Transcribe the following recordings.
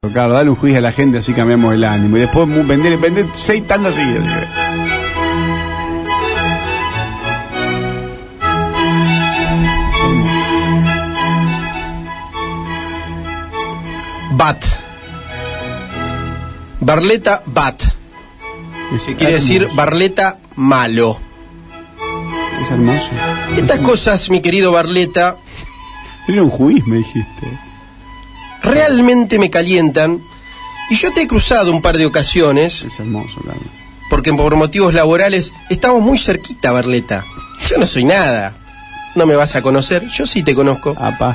Carlos, dale un juicio a la gente, así cambiamos el ánimo. Y después vender 6 tandas seguidas. Bat. Barleta Bat. Que quiere decir Barleta malo. Es hermoso. Estas cosas, mi querido Barleta, era un juiz, me dijiste. Realmente me calientan. Y yo te he cruzado un par de ocasiones. Es hermoso, Carlos. Porque por motivos laborales estamos muy cerquita, Barleta. Yo no soy nada. No me vas a conocer. Yo sí te conozco. Apa.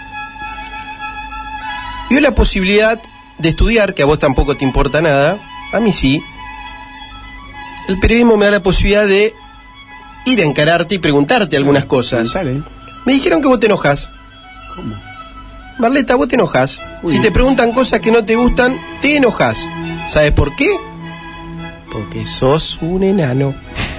Y hoy la posibilidad de estudiar, que a vos tampoco te importa nada, a mí sí. El periodismo me da la posibilidad de ir a encararte y preguntarte algunas cosas. Me dijeron que vos te enojas. ¿Cómo? Barleta, vos te enojas. Si te preguntan cosas que no te gustan, te enojas. ¿Sabes por qué? Porque sos un enano.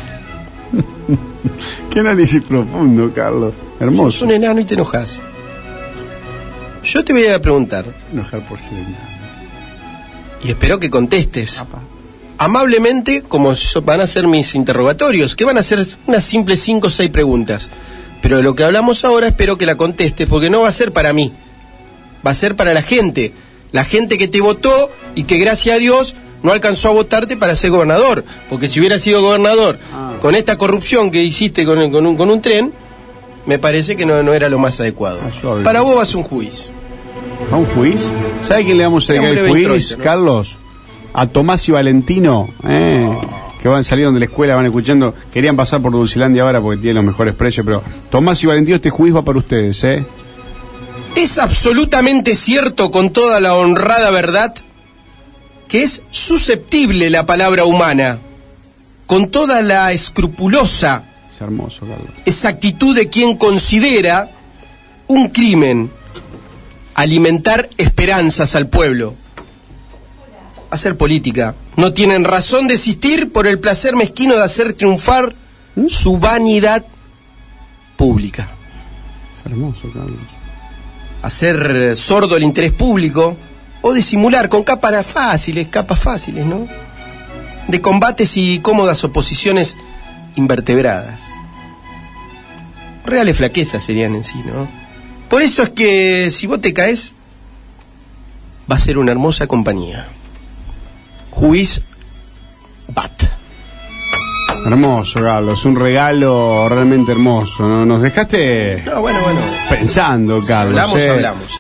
Qué análisis profundo, Carlos. Hermoso. Sos un enano y te enojas. Yo te voy a preguntar. Enojar por ser enano. Y espero que contestes. Apa. Amablemente, como van a ser mis interrogatorios, que van a ser unas simples 5 o 6 preguntas. Pero de lo que hablamos ahora espero que la contestes, porque no va a ser para mí. Va a ser para la gente que te votó y que gracias a Dios no alcanzó a votarte para ser gobernador, porque si hubiera sido gobernador con esta corrupción que hiciste con un tren, me parece que no era lo más adecuado. Para vos vas a un juiz. ¿A un juiz? ¿Sabe quién le vamos a dedicar el juiz, introito, ¿no? Carlos? A Tomás y Valentino, que salieron de la escuela, van escuchando, querían pasar por Dulcilandia ahora porque tienen los mejores precios, pero Tomás y Valentino, este juiz va para ustedes, Es absolutamente cierto, con toda la honrada verdad, que es susceptible la palabra humana, con toda la escrupulosa hermoso, Carlos, exactitud de quien considera un crimen alimentar esperanzas al pueblo, hacer política. No tienen razón de existir por el placer mezquino de hacer triunfar su vanidad pública. Es hermoso, Carlos. Hacer sordo el interés público o disimular con capas fáciles, ¿no? De combates y cómodas oposiciones invertebradas. Reales flaquezas serían en sí, ¿no? Por eso es que si vos te caes, va a ser una hermosa compañía. Juiz Bat. Hermoso, Carlos, un regalo realmente hermoso, ¿no? Nos dejaste bueno. pensando, Carlos. Hablamos.